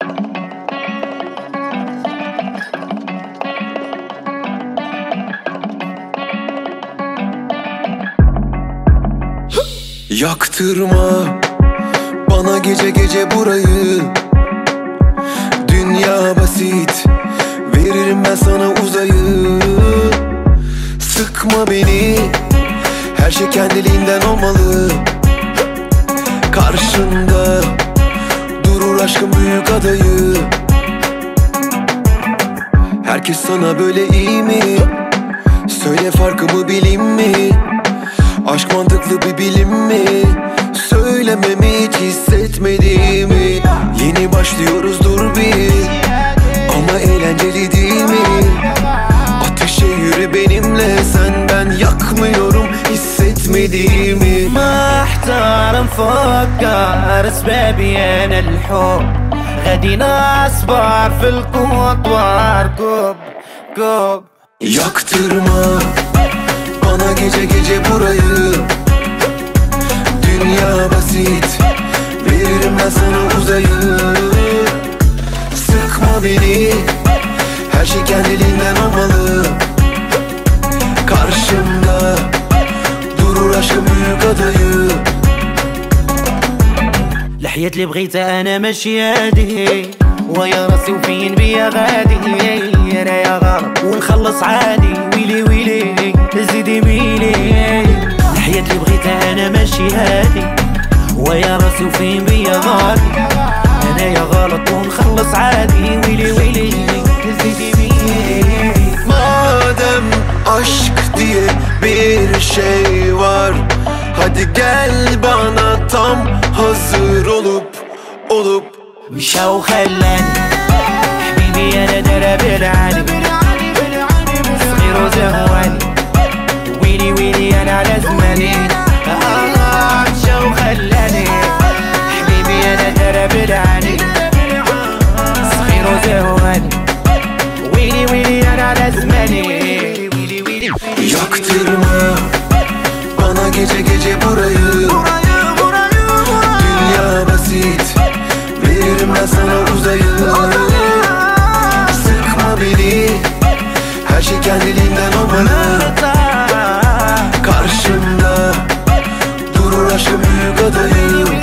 Yaktırma bana gece gece burayı. Dünya basit, veririm ben sana uzayı. Sıkma beni, her şey kendiliğinden olmalı. Karşında durur aşkın büyük adayı. Herkes sana böyle iyi mi? Söyle farkımı bileyim mi? Aşk mantıklı bir bilim mi? Söylememi hiç hissetmediğimi. Yeni başlıyoruz dur bir, ama eğlenceli değil mi? Ateşe yürü benimle, sen ben yakmıyorum hissetmediğimi. محتار نفكر اسبابين الحب غادينا اصبر في القوط واركب كوب. Yaktırma bana gece gece burayı. Dünya basit, veririm ben sana uzayı. Sıkma beni, her şey kendiliğinden olmalı. Karşımda durur aşkın büyük adayı. الحياة اللي بغيتها انا ماشي هادي، ويا راسي وفين بيا غادي. انا يا غلط ونخلص عادي، ويلي ويلي زيدي ميلي. الحياة اللي بغيتها انا ماشي هادي، ويا راسي وفين بيا غادي. انا يا غلط ونخلص عادي، ويلي ويلي زيدي ميلي. Madem aşk diye bir şey var, hadi gel bana tam hazır olup مشى وخلاني حبيبي انا درب العالي، صغير وزهواني، ويلي ويلي انا على زماني. مشى وخلاني حبيبي انا درب العالي، صغير وزهواني، ويلي ويلي انا على زماني. Yaktırma bana gece gece burayı. Dünya basit, veririm ben sana uzayı. Sıkma beni, her şey kendiliğinden olmalı. Karşımda durur aşkın büyük adayı.